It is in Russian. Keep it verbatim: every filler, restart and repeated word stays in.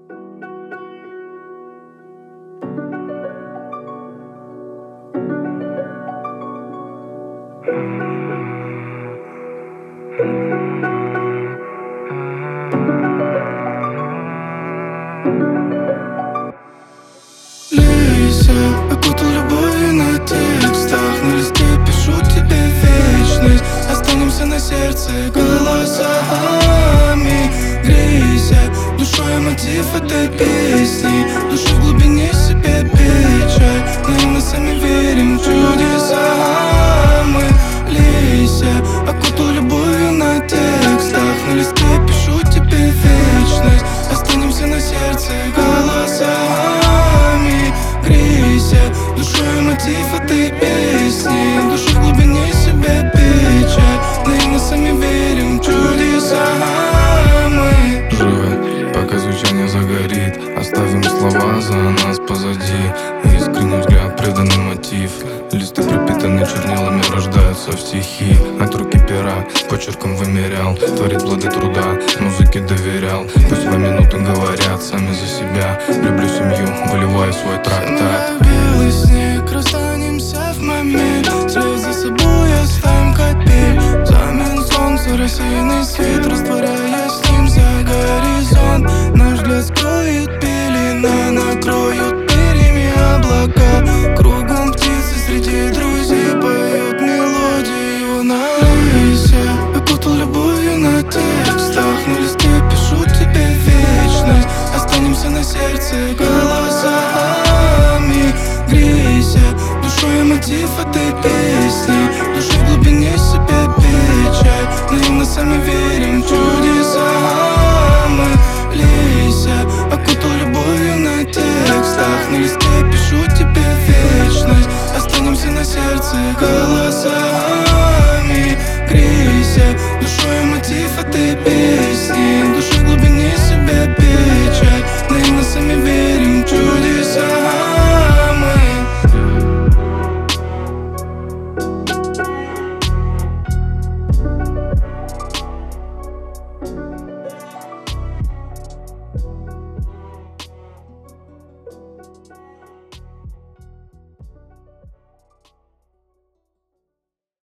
Лейся, окутал любовью на текстах. На листе пишу тебе вечность. Останемся на сердце голосами. Грейся, душой мотив этой песни. Душу в глубине себе печаль. Наивно сами верим в чудеса мы. Лейся, окутал любовью на текстах. На листе пишу тебе вечность. Останемся на сердце голосами. Грейся, душой мотив этой песни. Душу в глубине себе печаль. Наивно сами верим в чудеса мы. Живы, пока звучание загорит. Оставим слова за нас позади. Искренний взгляд, преданный мотив. Листы, пропитанные чернилами, рождаются в стихи. От руки пера, почерком вымерял. Творит плоды труда, музыке доверял. Пусть свои минуты говорят сами за себя. Люблю семью, выливаю свой трактат. Белый снег, расстанемся в момент. След за собой оставим капель. Взамен солнца рассеянный свет, растворяясь с ним за горизонт. Наш взгляд скроет пелена, накроют перьями облака. Кругом птицы среди друзей поют мелодию на лейся. Окутал любовью на текстах. На листе пишу тебе вечность. Останемся на сердце голосами. Грейся, душой мотив этой песни. Душу в глубине себе печаль. Наивно сами верим в чудеса мы. Лейся, окутал любовью на текстах. На листе пишу тебе вечность. Останемся на сердце голосами. Грейся, душой